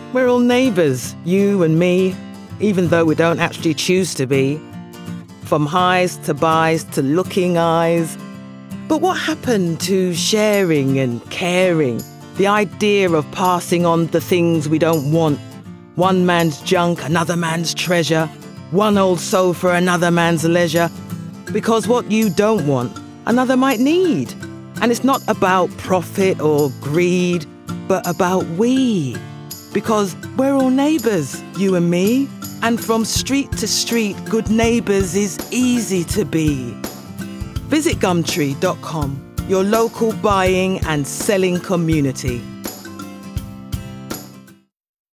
We're all neighbours, you and me, even though we don't actually choose to be. From highs to buys to looking eyes. But what happened to sharing and caring? The idea of passing on the things we don't want. One man's junk, another man's treasure. One old sofa, another man's leisure. Because what you don't want, another might need. And it's not about profit or greed, but about we. Because we're all neighbours, you and me. And from street to street, good neighbours is easy to be. Visit Gumtree.com, your local buying and selling community.